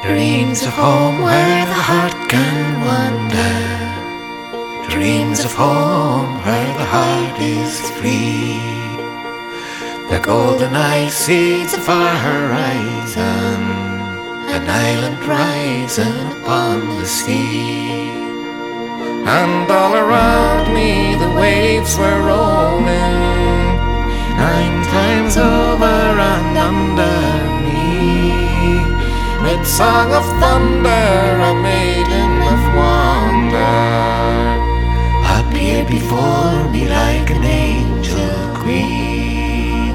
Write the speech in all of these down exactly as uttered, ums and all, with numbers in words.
Dreams of home where the heart can wander. Dreams of home where the heart is free. The golden eye sees the far horizon, an island rising upon the sea. And all around me the waves were rolling, nine times over and under me. With song of thunder a maiden of wonder appeared before me like an angel queen.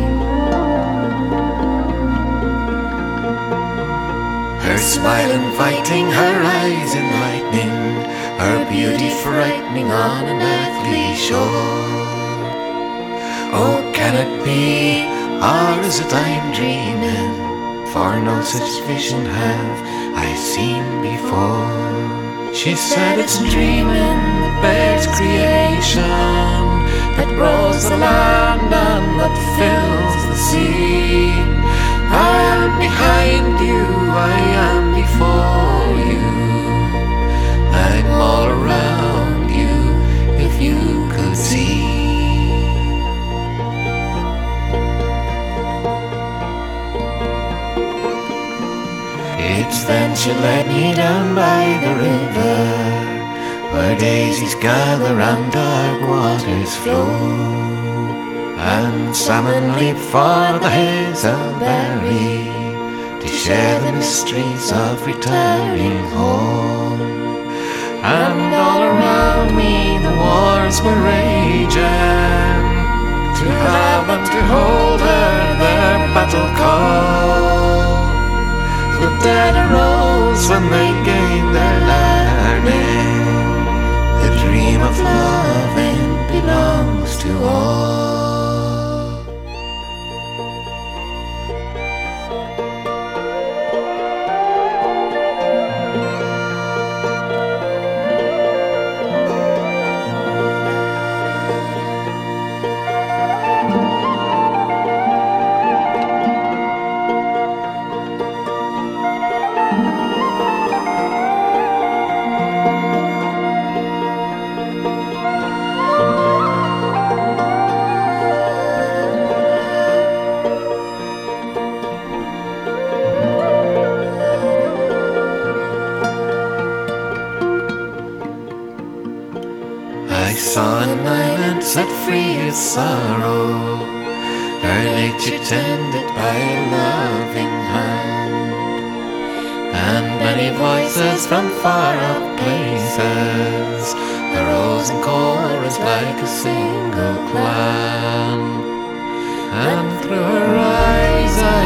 Her smile inviting, her eyes enlightening, her beauty frightening on an earthly shore. Oh, can it be, or is it I'm dreaming? For no such vision have I seen before. She said it's dreaming that bears creation, that grows the land and that fills the sea. I am behind you, I am before you, I'm all around you, if you could see. It's then she led me down by the river, where daisies gather and dark waters flow, and salmon leap for the hazelberry, to share the mysteries of returning home. And all around me the wars were raging, to have and to hold her their battle call. The dead arose when they gained their learning. The dream of loving belongs to all. I saw an island set free of sorrow, her nature tended by a loving hand, and many voices from far-off places arose in chorus like a single clan. And through her eyes I